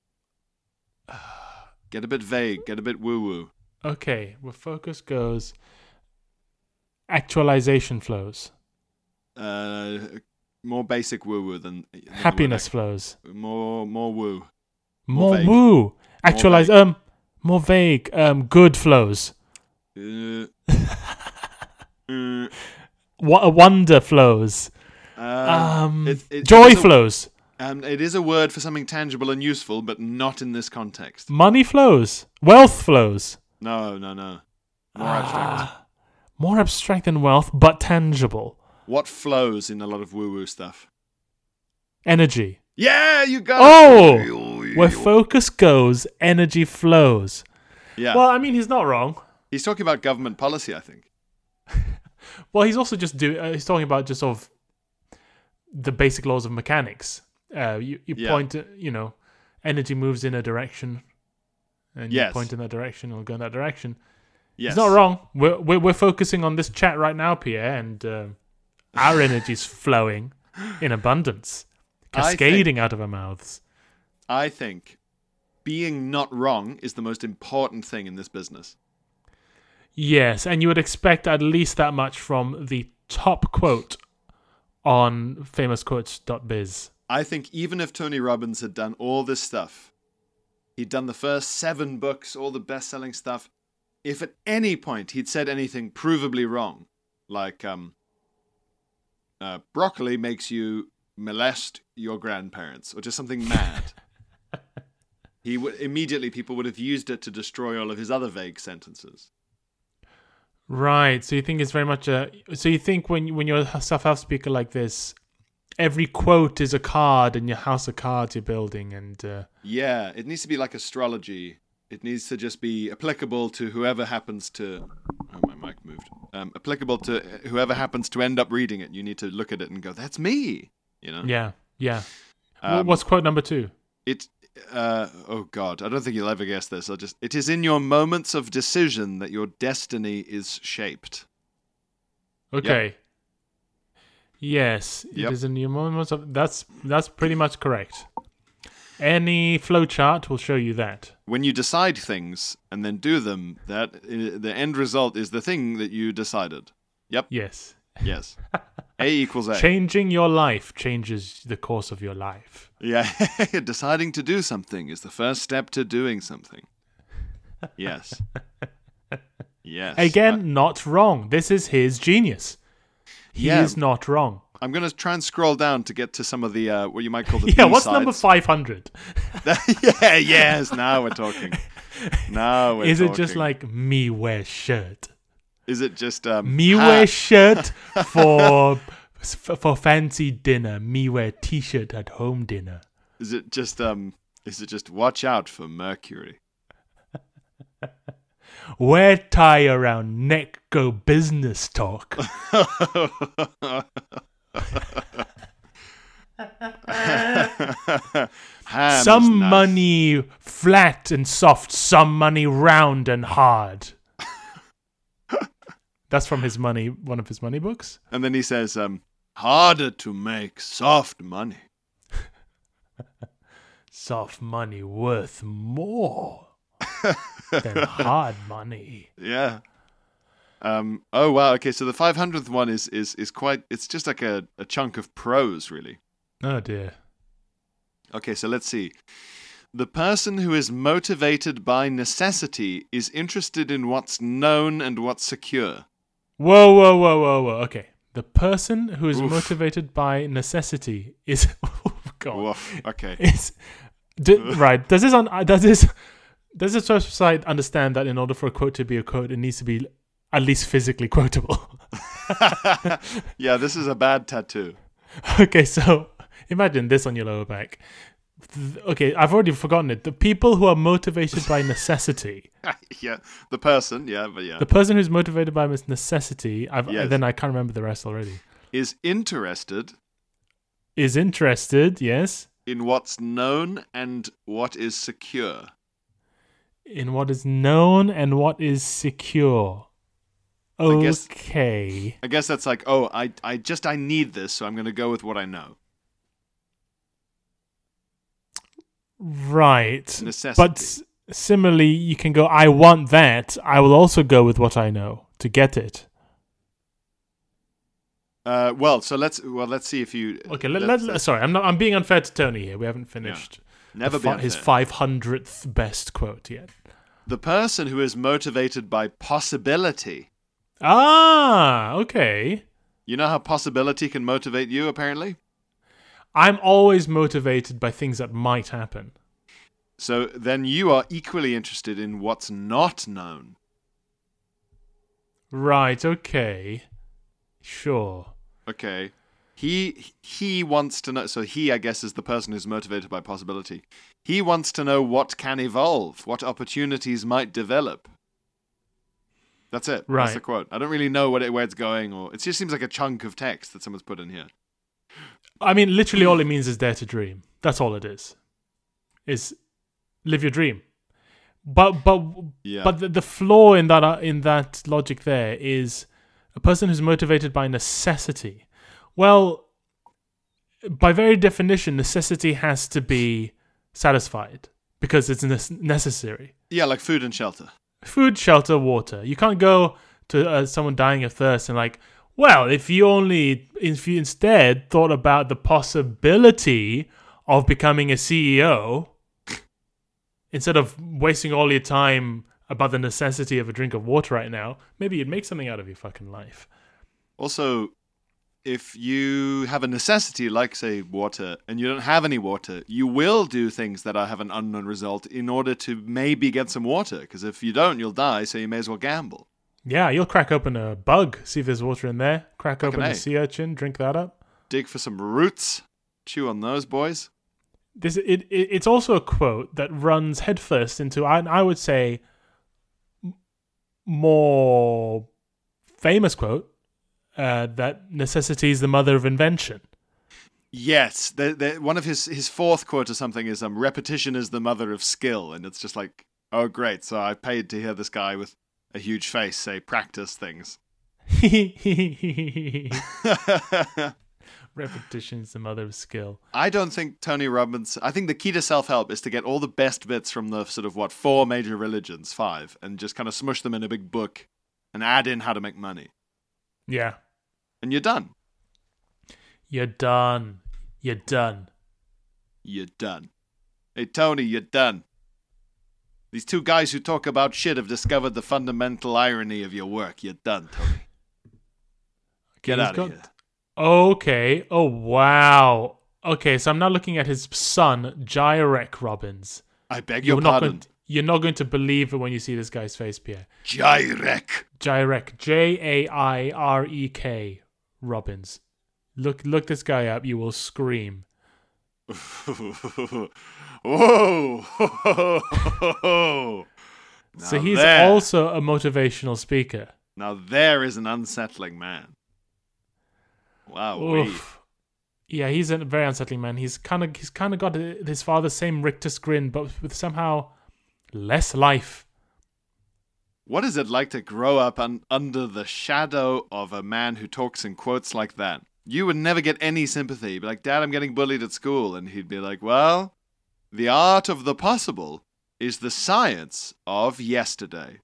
Speaker 2: Get a bit vague. Get a bit woo-woo.
Speaker 3: Okay, where focus goes, actualization flows,
Speaker 2: Uh, more basic woo-woo than... than the word
Speaker 3: happiness flows,
Speaker 2: act- More, more woo.
Speaker 3: more
Speaker 2: vague.
Speaker 3: woo, actualize
Speaker 2: vague.
Speaker 3: um, more vague, um, good flows,
Speaker 2: Uh, uh,
Speaker 3: what a wonder flows,
Speaker 2: uh,
Speaker 3: um,
Speaker 2: it- it-
Speaker 3: joy
Speaker 2: it's a-
Speaker 3: flows,
Speaker 2: Um, it is a word for something tangible and useful, but not in this context.
Speaker 3: money flows, wealth flows.
Speaker 2: No, no, no. More abstract.
Speaker 3: Ah, more abstract than wealth, but tangible.
Speaker 2: What flows in a lot of woo-woo stuff?
Speaker 3: Energy.
Speaker 2: Yeah, you got
Speaker 3: Oh,
Speaker 2: it.
Speaker 3: where focus goes, energy flows.
Speaker 2: Yeah.
Speaker 3: Well, I mean, he's not wrong.
Speaker 2: He's talking about government policy, I think.
Speaker 3: Well, he's also just do. Uh, he's talking about just sort of the basic laws of mechanics. Uh, you you
Speaker 2: Yeah.
Speaker 3: point, uh, you know, energy moves in a direction, and
Speaker 2: Yes.
Speaker 3: you point in that direction, it'll go in that direction.
Speaker 2: Yes.
Speaker 3: He's not wrong. We're we're, we're focusing on this chat right now, Pierre, and uh, our energy's flowing in abundance,
Speaker 2: I think-
Speaker 3: cascading out of our mouths.
Speaker 2: I think being not wrong is the most important thing in this business.
Speaker 3: Yes, and you would expect at least that much from the top quote on famous quotes dot biz.
Speaker 2: I think even if Tony Robbins had done all this stuff, he'd done the first seven books, all the best-selling stuff, if at any point he'd said anything provably wrong, like um, uh, broccoli makes you molest your grandparents, or just something mad, he would immediately people would have used it to destroy all of his other vague sentences.
Speaker 3: Right. So you think it's very much a. So you think when when you're a self-help speaker like this, every quote is a card in your house of cards you're building, and uh,
Speaker 2: Yeah, it needs to be like astrology. It needs to just be applicable to whoever happens to. Oh, my mic moved. Um, applicable to whoever happens to end up reading it. You need to look at it and go, "That's me." You know.
Speaker 3: yeah, yeah.
Speaker 2: Um,
Speaker 3: What's quote number two?
Speaker 2: It. Uh, oh God, I don't think you'll ever guess this. I'll just. It is in your moments of decision that your destiny is shaped.
Speaker 3: Okay. Yes,
Speaker 2: Yep.
Speaker 3: it is in your moments of. That's that's pretty much correct. Any flowchart will show you that.
Speaker 2: When you decide things and then do them, that uh, the end result is the thing that you decided. Yep.
Speaker 3: Yes.
Speaker 2: Yes. A equals A.
Speaker 3: Changing your life changes the course of your life.
Speaker 2: Yeah. Deciding to do something is the first step to doing something. Yes. Yes.
Speaker 3: Again,
Speaker 2: Uh,
Speaker 3: not wrong. This is his genius. He
Speaker 2: Yeah.
Speaker 3: is not wrong.
Speaker 2: I'm going to try and scroll down to get to some of the, uh, what you might call the
Speaker 3: Yeah, what's
Speaker 2: B-sides.
Speaker 3: number five hundred?
Speaker 2: Yeah, yes. Now we're talking. Now we're
Speaker 3: Is
Speaker 2: talking.
Speaker 3: it just like me wear shirt?
Speaker 2: Is it just... Um,
Speaker 3: Me
Speaker 2: ha-
Speaker 3: wear shirt for for fancy dinner. Me wear t-shirt at home dinner.
Speaker 2: Is it just... um? Is it just watch out for Mercury?
Speaker 3: Wear tie around neck, go business talk.
Speaker 2: Ham is
Speaker 3: Some
Speaker 2: nice.
Speaker 3: money flat and soft, some money round and hard. That's from his money, one of his money books.
Speaker 2: And then he says, um, harder to make soft money.
Speaker 3: Soft money worth more than hard money.
Speaker 2: Yeah. Um, oh, wow. Okay, so the five hundredth one is, is, is quite... It's just like a, a chunk of prose, really.
Speaker 3: Oh dear.
Speaker 2: Okay, so let's see. The person who is motivated by necessity is interested in what's known and what's secure.
Speaker 3: Whoa, whoa, whoa, whoa, whoa. Okay. The person who is
Speaker 2: Oof.
Speaker 3: motivated by necessity is... Oh, God.
Speaker 2: Woof. Okay.
Speaker 3: Is, do, right. Does this, un, does this does this website understand that in order for a quote to be a quote, it needs to be at least physically quotable?
Speaker 2: Yeah, this is a bad tattoo.
Speaker 3: Okay, so imagine this on your lower back. Th- Okay, I've already forgotten it. The people who are motivated by necessity.
Speaker 2: Yeah, the person, yeah, but yeah.
Speaker 3: The person who's motivated by mis- necessity, I've,
Speaker 2: Yes.
Speaker 3: then I can't remember the rest already.
Speaker 2: Is interested
Speaker 3: Is interested, yes,
Speaker 2: in what's known and what is secure.
Speaker 3: in what is known and what is secure.
Speaker 2: I guess-
Speaker 3: Okay.
Speaker 2: I guess that's like, oh, I, I just, I need this, so I'm going to go with what I know.
Speaker 3: Right.
Speaker 2: Necessity.
Speaker 3: But s- similarly, you can go, I want that. I will also go with what I know to get it.
Speaker 2: Uh, well, so let's, well, let's see if you...
Speaker 3: Okay, let,
Speaker 2: let's,
Speaker 3: let,
Speaker 2: uh,
Speaker 3: sorry, I'm not. I'm being unfair to Tony here. We haven't finished
Speaker 2: never
Speaker 3: the fi-
Speaker 2: be
Speaker 3: his
Speaker 2: unfair.
Speaker 3: five hundredth best quote yet.
Speaker 2: The person who is motivated by possibility.
Speaker 3: Ah, okay.
Speaker 2: You know how possibility can motivate you, apparently?
Speaker 3: I'm always motivated by things that might happen.
Speaker 2: So then you are equally interested in what's not known.
Speaker 3: Right, okay. Sure.
Speaker 2: Okay. He he wants to know, so he, I guess, is the person who's motivated by possibility. He wants to know what can evolve, what opportunities might develop. That's it.
Speaker 3: Right.
Speaker 2: That's the quote. I don't really know what it, where it's going, or it just seems like a chunk of text that someone's put in here.
Speaker 3: I mean, literally all it means is dare to dream. That's all it is. Is live your dream. But but
Speaker 2: Yeah.
Speaker 3: but the, the flaw in that uh, in that logic there is a person who's motivated by necessity. Well, by very definition, necessity has to be satisfied because it's ne- necessary.
Speaker 2: Yeah, like food and shelter.
Speaker 3: Food, shelter, water. You can't go to uh, someone dying of thirst and like, well, if you only, if you instead thought about the possibility of becoming a C E O, instead of wasting all your time about the necessity of a drink of water right now, maybe you'd make something out of your fucking life.
Speaker 2: Also, if you have a necessity like, say, water, and you don't have any water, you will do things that are, have an unknown result in order to maybe get some water. Because if you don't, you'll die, so you may as well gamble.
Speaker 3: Yeah, you'll crack open a bug, see if there's water in there. Crack
Speaker 2: Fucking
Speaker 3: open
Speaker 2: A.
Speaker 3: a sea urchin, drink that up.
Speaker 2: Dig for some roots. Chew on those, boys.
Speaker 3: This it, it it's also a quote that runs headfirst into I I would say m- more famous quote uh, that necessity is the mother of invention.
Speaker 2: Yes, the, the, one of his, his fourth quote or something is um, repetition is the mother of skill. And it's just like, oh, great. So I paid to hear this guy with a huge face say practice things.
Speaker 3: Repetition is the mother of skill.
Speaker 2: I don't think Tony Robbins... I think the key to self-help is to get all the best bits from the sort of, what, four major religions, five, and just kind of smush them in a big book and add in how to make money.
Speaker 3: Yeah.
Speaker 2: And you're done.
Speaker 3: You're done. You're done.
Speaker 2: You're done. Hey, Tony, you're done. These two guys who talk about shit have discovered the fundamental irony of your work. You're done, Tony. Get
Speaker 3: He's
Speaker 2: out
Speaker 3: got-
Speaker 2: of here.
Speaker 3: Okay. Oh, wow. Okay, so I'm now looking at his son, Jyrek Robbins.
Speaker 2: I beg your
Speaker 3: You're not,
Speaker 2: pardon.
Speaker 3: going to, you're not going to believe it when you see this guy's face, Pierre.
Speaker 2: Jyrek.
Speaker 3: Jyrek. J A I R E K Robbins. Look look this guy up. You will scream.
Speaker 2: Whoa. Whoa.
Speaker 3: So
Speaker 2: Now
Speaker 3: he's
Speaker 2: there-
Speaker 3: also a motivational speaker.
Speaker 2: Now there is an unsettling man. Wow.
Speaker 3: Oof. Yeah, he's a very unsettling man. He's kind of he's kind of got his father's same rictus grin, but with somehow less life.
Speaker 2: What is it like to grow up un- under the shadow of a man who talks in quotes like that? You would never get any sympathy. You'd be like, Dad, I'm getting bullied at school. And he'd be like, well, the art of the possible is the science of yesterday.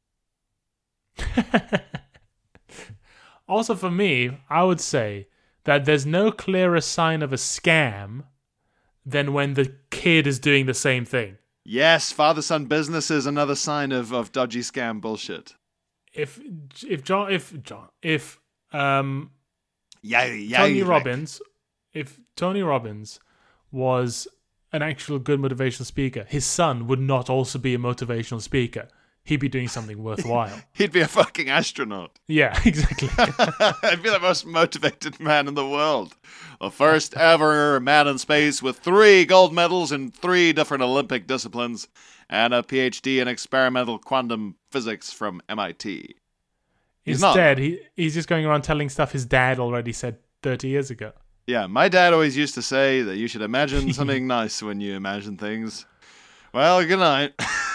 Speaker 3: Also, for me, I would say that there's no clearer sign of a scam than when the kid is doing the same thing.
Speaker 2: Yes, father-son business is another sign of, of dodgy scam bullshit.
Speaker 3: If if John if John if um
Speaker 2: Yeah, yeah.
Speaker 3: Tony Robbins, if Tony Robbins was an actual good motivational speaker, his son would not also be a motivational speaker. He'd be doing something worthwhile.
Speaker 2: He'd be a fucking astronaut.
Speaker 3: Yeah, exactly.
Speaker 2: I'd be the most motivated man in the world. The first ever man in space with three gold medals in three different Olympic disciplines and a P H D in experimental quantum physics from M I T. He's not.
Speaker 3: Instead, he, he's just going around telling stuff his dad already said thirty years ago.
Speaker 2: Yeah, my dad always used to say that you should imagine something nice when you imagine things. Well, good night.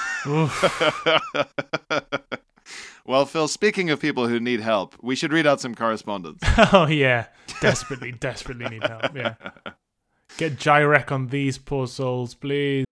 Speaker 2: Well, Phil, speaking of people who need help, we should read out some correspondence.
Speaker 3: Oh, yeah. Desperately, desperately need help. Yeah. Get Jyrek on these poor souls, please.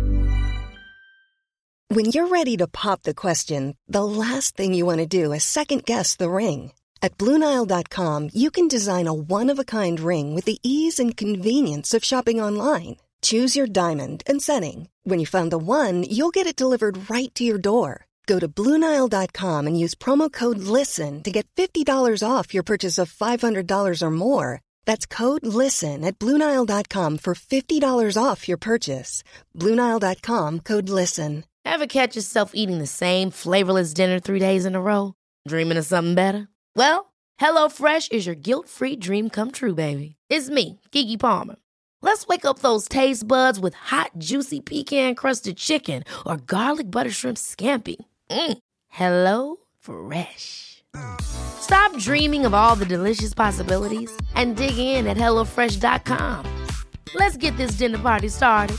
Speaker 4: When you're ready to pop the question, the last thing you want to do is second-guess the ring. At Blue Nile dot com, you can design a one-of-a-kind ring with the ease and convenience of shopping online. Choose your diamond and setting. When you find the one, you'll get it delivered right to your door. Go to Blue Nile dot com and use promo code LISTEN to get fifty dollars off your purchase of five hundred dollars or more. That's code LISTEN at Blue Nile dot com for fifty dollars off your purchase. Blue Nile dot com, code LISTEN.
Speaker 1: Ever catch yourself eating the same flavorless dinner three days in a row? Dreaming of something better? Well, HelloFresh is your guilt-free dream come true, baby. It's me, Keke Palmer. Let's wake up those taste buds with hot, juicy pecan-crusted chicken or garlic butter shrimp scampi. Mm. Hello Fresh. Stop dreaming of all the delicious possibilities and dig in at hello fresh dot com. Let's get this dinner party started.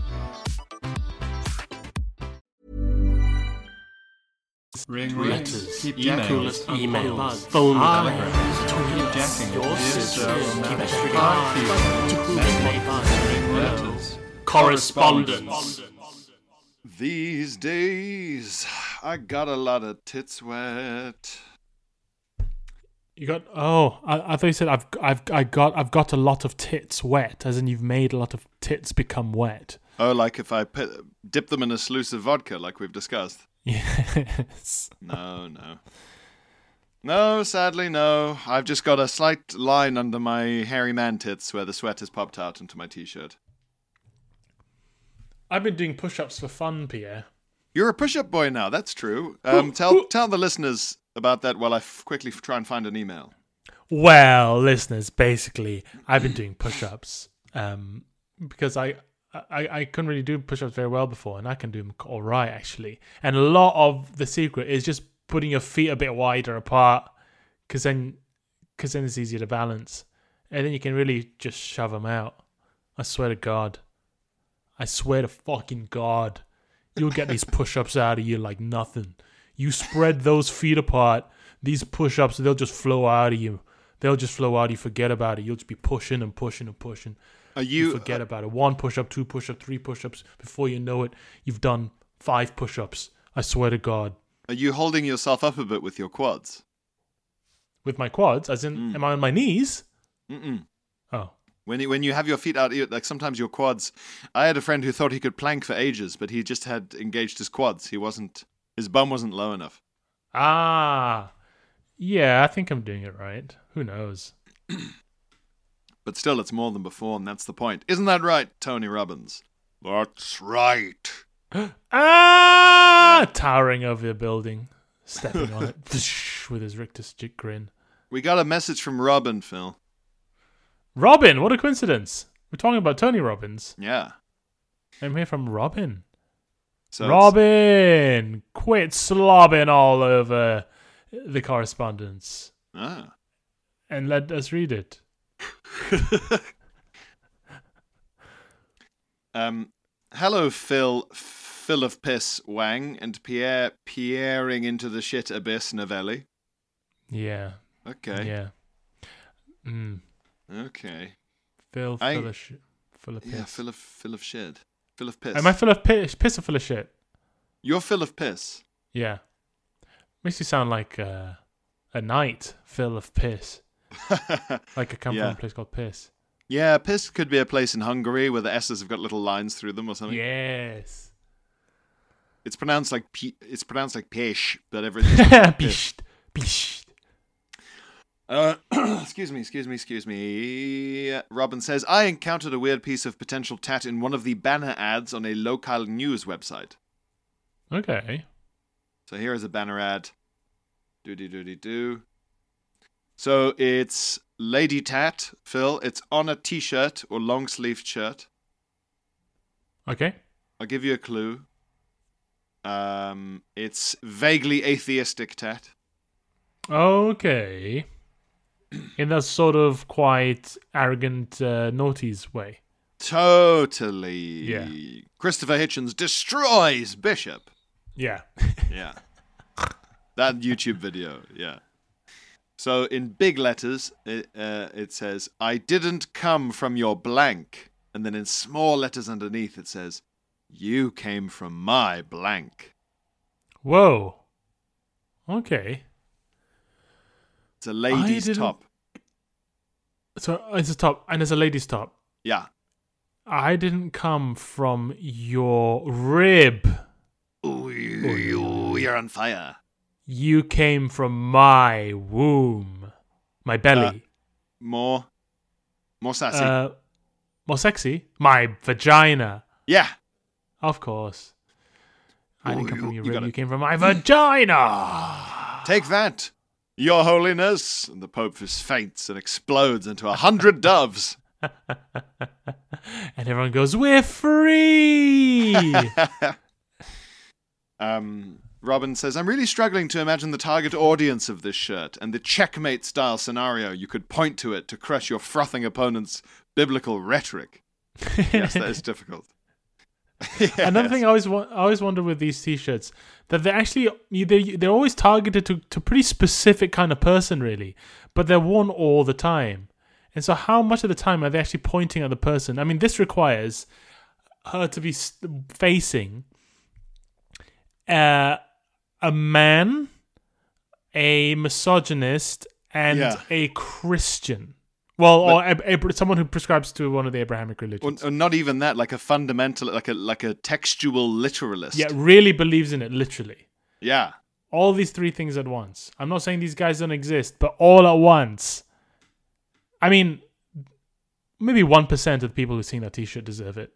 Speaker 5: Ring
Speaker 6: Letters,
Speaker 5: keep
Speaker 6: emails,
Speaker 5: emails,
Speaker 6: emails,
Speaker 5: buzz,
Speaker 6: phone
Speaker 5: telegrams,
Speaker 6: calls,
Speaker 5: keep jacking
Speaker 6: your
Speaker 5: it.
Speaker 6: sisters,
Speaker 5: Yes,
Speaker 6: keep
Speaker 5: uh,
Speaker 6: extra
Speaker 5: parties,
Speaker 6: cards,
Speaker 5: ring letters.
Speaker 6: correspondence.
Speaker 2: These days, I got a lot of tits wet.
Speaker 3: You got oh, I, I thought you said I've I've I got I've got a lot of tits wet, as in you've made a lot of tits become wet.
Speaker 2: Oh, like if I put, dip them in a sluice of vodka, like we've discussed.
Speaker 3: Yes.
Speaker 2: No, no. No, sadly, no. I've just got a slight line under my hairy man tits where the sweat has popped out into my t-shirt.
Speaker 3: I've been doing push-ups for fun, Pierre.
Speaker 2: You're a push-up boy now, that's true. Um, tell tell the listeners about that while I f- quickly f- try and find an email.
Speaker 3: Well, listeners, basically, I've been doing push-ups um, because I, I I couldn't really do push-ups very well before, and I can do them all right, actually. And a lot of the secret is just putting your feet a bit wider apart, because then, cause then it's easier to balance. And then you can really just shove them out. I swear to God. I swear to fucking God. You'll get these push-ups out of you like nothing. You spread those feet apart, these push-ups, they'll just flow out of you. They'll just flow out. You forget about it. You'll just be pushing and pushing and pushing.
Speaker 2: Are you,
Speaker 3: you forget uh, about it. One push-up, two push-up, three push-ups. Before you know it, you've done five push-ups. I swear to God.
Speaker 2: Are you holding yourself up a bit with your quads?
Speaker 3: With my quads? As in, mm. am I on my knees?
Speaker 2: Mm-mm.
Speaker 3: Oh.
Speaker 2: When you, when you have your feet out, like sometimes your quads... I had a friend who thought he could plank for ages, but he just had engaged his quads. He wasn't... His bum wasn't low enough.
Speaker 3: Ah. Yeah, I think I'm doing it right. Who knows?
Speaker 2: But still, it's more than before, and that's the point. Isn't that right, Tony Robbins? That's right.
Speaker 3: Ah! Yeah. Towering over the building, stepping on it with his rictus grin.
Speaker 2: We got a message from Robin, Phil.
Speaker 3: Robin, what a coincidence. We're talking about Tony Robbins.
Speaker 2: Yeah.
Speaker 3: I'm here from Robin.
Speaker 2: So
Speaker 3: Robin, quit slobbing all over the correspondence.
Speaker 2: Ah.
Speaker 3: And let us read it.
Speaker 2: um, hello, Phil, Phil of Piss Wang, and Pierre Pierring into the shit abyss Novelli.
Speaker 3: Yeah.
Speaker 2: Okay.
Speaker 3: Yeah. Mm.
Speaker 2: Okay.
Speaker 3: Phil,
Speaker 2: I,
Speaker 3: Phil of sh- Phil of piss.
Speaker 2: Yeah, Phil of Phil of shit. Phil of piss.
Speaker 3: Am I full of piss? Piss or full of shit?
Speaker 2: You're Phil of piss.
Speaker 3: Yeah. Makes you sound like uh, a knight, Phil of piss. Like I come
Speaker 2: yeah.
Speaker 3: from a place called Piss.
Speaker 2: Yeah, Piss could be a place in Hungary where the S's have got little lines through them or something.
Speaker 3: Yes.
Speaker 2: It's pronounced like P- it's pronounced like Pish, but everything's like
Speaker 3: Pish. Pish.
Speaker 2: Uh, excuse me, excuse me, excuse me. Robin says, I encountered a weird piece of potential tat in one of the banner ads on a local news website.
Speaker 3: Okay.
Speaker 2: So here is a banner ad. Do-do-do-do-do. So it's Lady Tat, Phil. It's on a t-shirt or long-sleeved shirt.
Speaker 3: Okay.
Speaker 2: I'll give you a clue. Um, it's vaguely atheistic tat.
Speaker 3: Okay. In that sort of quite arrogant uh, noughties way.
Speaker 2: Totally.
Speaker 3: Yeah.
Speaker 2: Christopher Hitchens destroys Bishop.
Speaker 3: Yeah.
Speaker 2: Yeah. That YouTube video, yeah. So in big letters, it, uh, it says, I didn't come from your blank. And then in small letters underneath, it says, you came from my blank.
Speaker 3: Whoa. Okay.
Speaker 2: It's a lady's top.
Speaker 3: So it's a top, and it's a lady's top.
Speaker 2: Yeah.
Speaker 3: I didn't come from your rib.
Speaker 2: Ooh, you, you're on fire.
Speaker 3: You came from my womb. My belly.
Speaker 2: Uh, more. More sassy.
Speaker 3: Uh, more sexy? My vagina.
Speaker 2: Yeah.
Speaker 3: Of course. I didn't
Speaker 2: Ooh,
Speaker 3: come from
Speaker 2: you,
Speaker 3: your
Speaker 2: you
Speaker 3: rib.
Speaker 2: gotta...
Speaker 3: You came from my vagina.
Speaker 2: Take that, Your Holiness. And the Pope just faints and explodes into a hundred doves.
Speaker 3: And everyone goes, we're free.
Speaker 2: um, Robin says, I'm really struggling to imagine the target audience of this shirt and the checkmate style scenario you could point to it to crush your frothing opponent's biblical rhetoric. Yes, that is difficult. Yes.
Speaker 3: Another thing I always wa- I always wonder with these t-shirts, that they're actually they they're always targeted to to pretty specific kind of person, really, but they're worn all the time. And so, how much of the time are they actually pointing at the person? I mean, this requires her to be facing uh, a man, a misogynist, and
Speaker 2: yeah.
Speaker 3: a Christian. Well,
Speaker 2: but,
Speaker 3: or a, a, someone who prescribes to one of the Abrahamic religions.
Speaker 2: Or, or not even that, like a fundamental, like a like a textual literalist.
Speaker 3: Yeah, really believes in it, literally.
Speaker 2: Yeah.
Speaker 3: All these three things at once. I'm not saying these guys don't exist, but all at once. I mean, maybe one percent of the people who sing that t-shirt deserve it.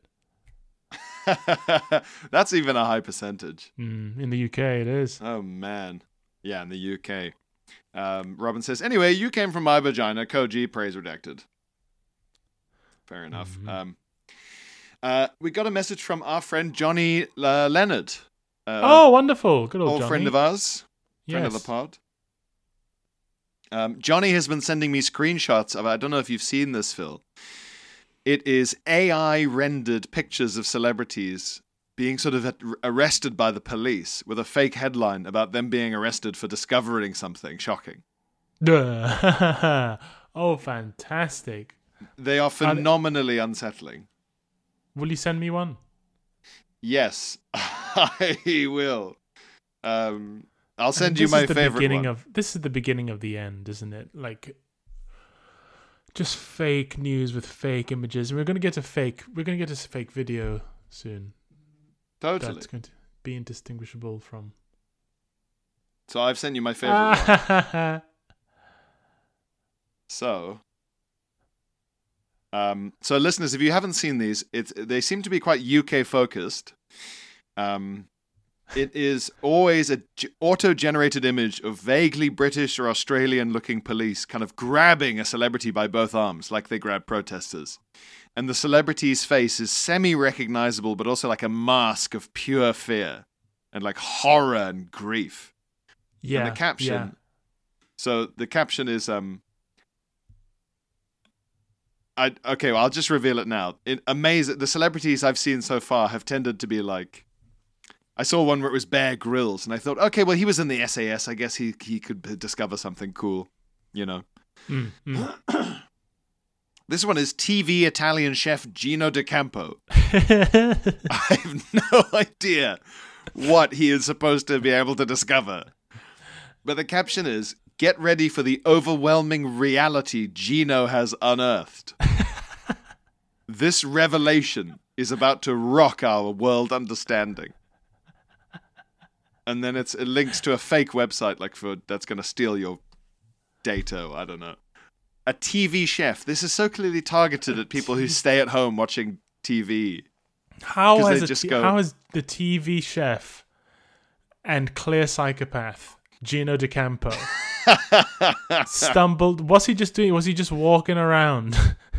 Speaker 2: That's even a high percentage.
Speaker 3: Mm, in the U K, it is.
Speaker 2: Oh, man. Yeah, in the U K. Um, Robin says, anyway, you came from my vagina. Koji, praise redacted. Fair enough.
Speaker 3: Mm-hmm.
Speaker 2: Um, uh, we got a message from our friend Johnny uh, Leonard. Uh,
Speaker 3: oh, wonderful. Good old,
Speaker 2: old
Speaker 3: Johnny.
Speaker 2: friend of ours. Friend
Speaker 3: Yes.
Speaker 2: of the pod. Um, Johnny has been sending me screenshots of, I don't know if you've seen this, Phil. It is A I rendered pictures of celebrities being sort of arrested by the police with a fake headline about them being arrested for discovering something shocking.
Speaker 3: Oh, fantastic.
Speaker 2: They are phenomenally unsettling.
Speaker 3: Will you send me one?
Speaker 2: Yes, I will. Um, I'll send
Speaker 3: I mean,
Speaker 2: you
Speaker 3: this
Speaker 2: my
Speaker 3: is the
Speaker 2: favorite
Speaker 3: beginning
Speaker 2: one.
Speaker 3: Of, this is the beginning of the end, isn't it? Like, just fake news with fake images. And we're going to get a fake, we're going to get a fake video soon.
Speaker 2: Totally.
Speaker 3: That's going to be indistinguishable from...
Speaker 2: So I've sent you my favorite one. So... Um, so listeners, if you haven't seen these, it's, they seem to be quite U K focused. Um, it is always an g- auto-generated image of vaguely British or Australian-looking police kind of grabbing a celebrity by both arms, like they grab protesters. And the celebrity's face is semi-recognizable, but also like a mask of pure fear and like horror and grief.
Speaker 3: Yeah.
Speaker 2: And the caption.
Speaker 3: Yeah.
Speaker 2: So the caption is um. I okay, well, I'll just reveal it now. It amazing. The celebrities I've seen so far have tended to be like. I saw one where it was Bear Grylls, and I thought, okay, well, he was in the S A S. I guess he he could discover something cool, you know.
Speaker 3: Mm, mm.
Speaker 2: This one is T V Italian chef Gino D'Acampo. I have no idea what he is supposed to be able to discover. But the caption is, get ready for the overwhelming reality Gino has unearthed. This revelation is about to rock our world understanding. And then it's, it links to a fake website like for that's going to steal your data, or I don't know. A T V chef. This is so clearly targeted at people who stay at home watching T V.
Speaker 3: How
Speaker 2: 'Cause
Speaker 3: has,
Speaker 2: they
Speaker 3: a
Speaker 2: just
Speaker 3: t-
Speaker 2: go-
Speaker 3: how has the T V chef and clear psychopath Gino D'Acampo stumbled? What's he just doing? Was he just walking around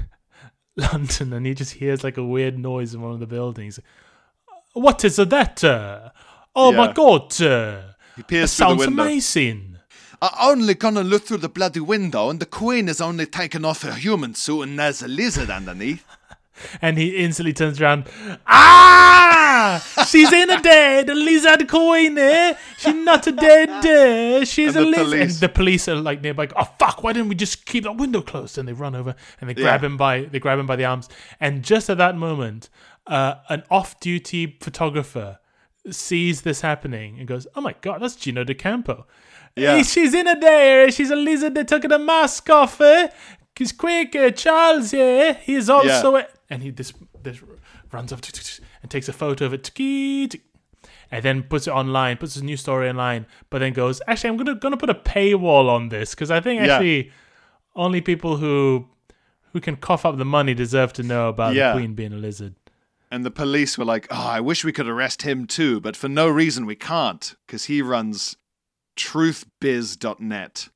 Speaker 3: London and he just hears like a weird noise in one of the buildings? What is that? Uh? Oh
Speaker 2: Yeah.
Speaker 3: my god! Uh,
Speaker 2: He
Speaker 3: that
Speaker 2: peers through the
Speaker 3: sounds
Speaker 2: window.
Speaker 3: amazing.
Speaker 2: I'm only gonna look through the bloody window, and the queen is only taking off her human suit, and there's a lizard underneath.
Speaker 3: And he instantly turns around. Ah! She's in a dead lizard queen, eh? She's not a dead. Uh, she's
Speaker 2: And
Speaker 3: a
Speaker 2: the
Speaker 3: lizard.
Speaker 2: police-
Speaker 3: And the police are like nearby. Oh fuck! Why didn't we just keep that window closed? And they run over and they grab
Speaker 2: Yeah.
Speaker 3: him by they grab him by the arms. And just at that moment, uh, an off-duty photographer sees this happening and goes, "Oh my god, that's Gino D'Acampo.
Speaker 2: Yeah.
Speaker 3: Hey, she's in a there. She's a lizard. They took the mask off. Eh? He's quick, uh, Charles. Yeah, he's also." A-. And he this this runs up and takes a photo of it, and then puts it online, puts his new story online. But then goes, "Actually, I'm gonna gonna put a paywall on this because I think
Speaker 2: Yeah.
Speaker 3: actually only people who who can cough up the money deserve to know about
Speaker 2: Yeah.
Speaker 3: the queen being a lizard."
Speaker 2: And the police were like, oh, I wish we could arrest him too, but for no reason we can't, because he runs truth biz dot net.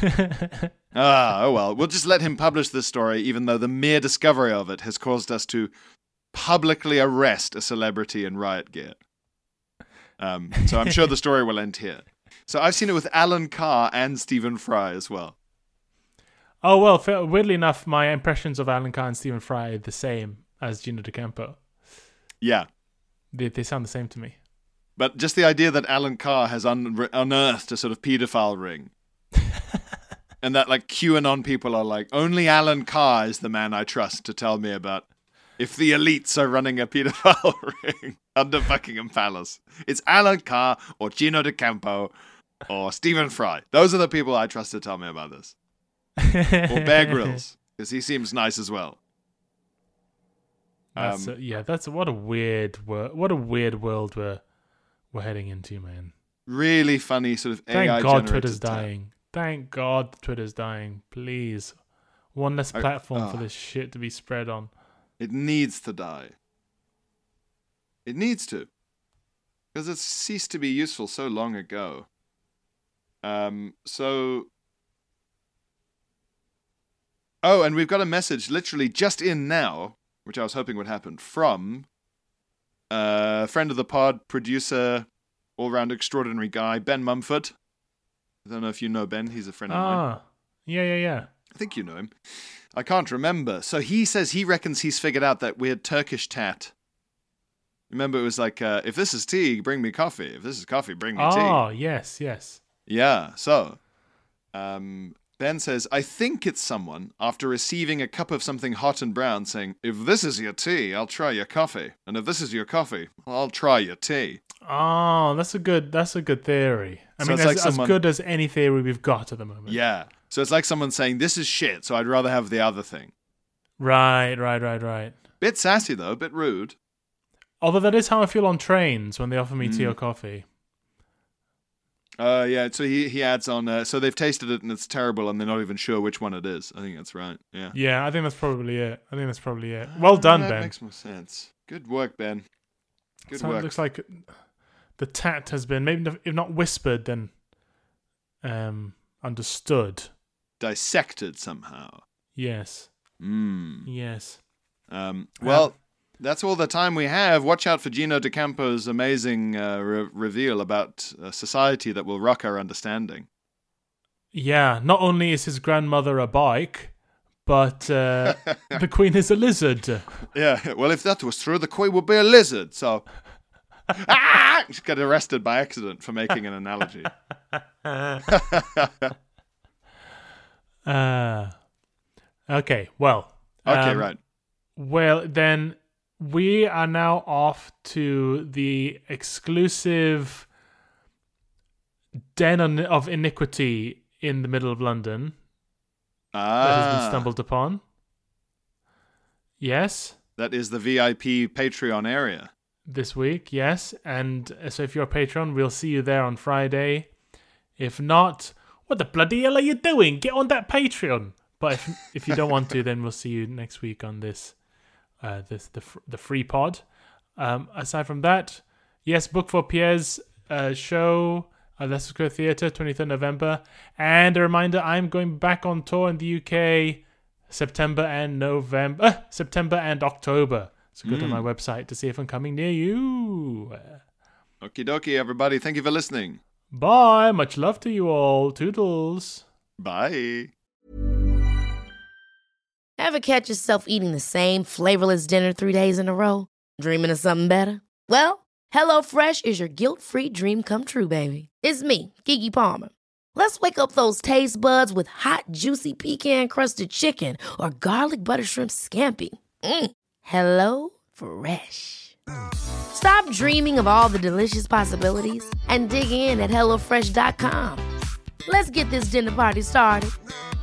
Speaker 2: Ah, oh well. We'll just let him publish this story, even though the mere discovery of it has caused us to publicly arrest a celebrity in riot gear. Um, so I'm sure the story will end here. So I've seen it with Alan Carr and Stephen Fry as well.
Speaker 3: Oh well, fa- weirdly enough, my impressions of Alan Carr and Stephen Fry are the same as Gino D'Acampo.
Speaker 2: Yeah.
Speaker 3: They they sound the same to me.
Speaker 2: But just the idea that Alan Carr has un- unearthed a sort of paedophile ring. And that, like, QAnon people are like, only Alan Carr is the man I trust to tell me about if the elites are running a paedophile ring under Buckingham Palace. It's Alan Carr or Gino D'Acampo or Stephen Fry. Those are the people I trust to tell me about this. Or Bear Grylls, because he seems nice as well.
Speaker 3: That's
Speaker 2: Um,
Speaker 3: a, yeah, that's a, what a weird wor- what a weird world we're we're heading into, man.
Speaker 2: Really funny sort of
Speaker 3: Thank
Speaker 2: A I
Speaker 3: God
Speaker 2: generated
Speaker 3: Twitter's
Speaker 2: tab.
Speaker 3: dying. Thank God Twitter's dying. Please, one less
Speaker 2: I-
Speaker 3: platform for
Speaker 2: oh.
Speaker 3: this shit to be spread on.
Speaker 2: It needs to die. It needs to. Because it ceased to be useful so long ago. Um, so... Oh, and we've got a message literally just in now, which I was hoping would happen, from a uh, friend of the pod, producer, all-round extraordinary guy, Ben Mumford. I don't know if you know Ben. He's a friend of mine.
Speaker 3: Ah, yeah, yeah, yeah.
Speaker 2: I think you know him. I can't remember. So he says he reckons he's figured out that weird Turkish tat. Remember, it was like, uh, if this is tea, bring me coffee. If this is coffee, bring me tea.
Speaker 3: Oh, yes, yes.
Speaker 2: Yeah, so um, Ben says, I think it's someone, after receiving a cup of something hot and brown, saying, if this is your tea, I'll try your coffee. And if this is your coffee, I'll try your tea.
Speaker 3: Oh, that's a good that's a good theory. I
Speaker 2: So
Speaker 3: mean,
Speaker 2: it's
Speaker 3: as,
Speaker 2: like someone-
Speaker 3: as good as any theory we've got at the moment.
Speaker 2: Yeah. So it's like someone saying, this is shit, so I'd rather have the other thing.
Speaker 3: Right, right, right, right.
Speaker 2: Bit sassy, though, a bit rude.
Speaker 3: Although that is how I feel on trains when they offer me tea or coffee.
Speaker 2: Uh, yeah, so he, he adds on, uh, so they've tasted it and it's terrible and they're not even sure which one it is. I think that's right, yeah.
Speaker 3: Yeah, I think that's probably it. I think that's probably it. Well done,
Speaker 2: that
Speaker 3: Ben.
Speaker 2: makes more sense. Good work, Ben. Good
Speaker 3: So it
Speaker 2: work.
Speaker 3: looks like the tat has been, maybe if not whispered, then um, understood.
Speaker 2: Dissected somehow.
Speaker 3: Yes.
Speaker 2: Mm.
Speaker 3: Yes.
Speaker 2: Um, well, that's all the time we have. Watch out for Gino D'Acampo's amazing uh, re- reveal about a society that will rock our understanding.
Speaker 3: Yeah, not only is his grandmother a bike, but uh, the queen is a lizard.
Speaker 2: Yeah, well, if that was true, the queen would be a lizard, so... ah! Just got arrested by accident for making an analogy.
Speaker 3: uh, okay, well.
Speaker 2: Okay,
Speaker 3: um,
Speaker 2: right.
Speaker 3: Well, then we are now off to the exclusive den on- of iniquity in the middle of London
Speaker 2: Ah,
Speaker 3: that has been stumbled upon. Yes,
Speaker 2: that is the V I P Patreon area.
Speaker 3: this week, yes. And uh, so if you're a patron, we'll see you there on Friday. If not, what the bloody hell are you doing? Get on that Patreon. But if if you don't want to, then we'll see you next week on this, uh, this the the free pod. Um, aside from that, yes, Book for Pierre's uh, show at Leicester Square Theatre, twenty-third November. And a reminder, I'm going back on tour in the U K, September and November, uh, September and October. So go to my website to see if I'm coming near you.
Speaker 2: Okie dokie, everybody. Thank you for listening.
Speaker 3: Bye. Much love to you all. Toodles.
Speaker 2: Bye.
Speaker 1: Ever catch yourself eating the same flavorless dinner three days in a row? Dreaming of something better? Well, HelloFresh is your guilt-free dream come true, baby. It's me, Keke Palmer. Let's wake up those taste buds with hot, juicy pecan-crusted chicken or garlic butter shrimp scampi. Mm. Hello Fresh. Stop dreaming of all the delicious possibilities and dig in at HelloFresh dot com. Let's get this dinner party started.